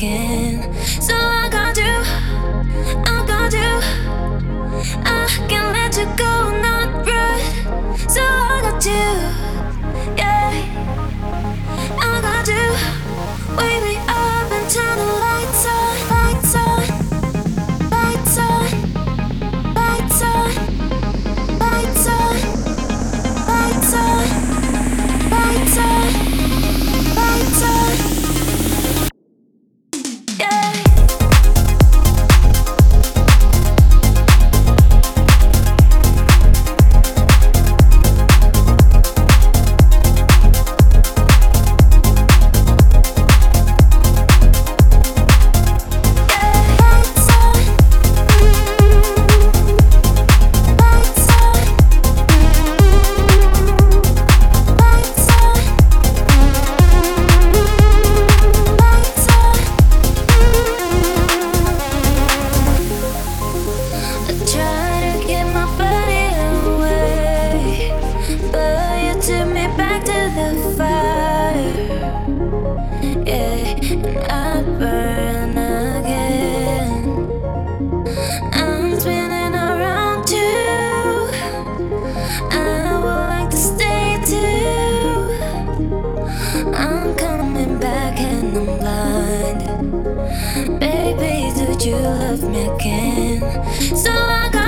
can. So I got you, I got you. I can't let you go, not right. So I got you, yeah. I got you. Wake me up and turn the lights on, lights on, lights on, lights on, lights on, lights on, lights on, lights on, yeah. I'm coming back and I'm blind. Baby, do you love me again? So I got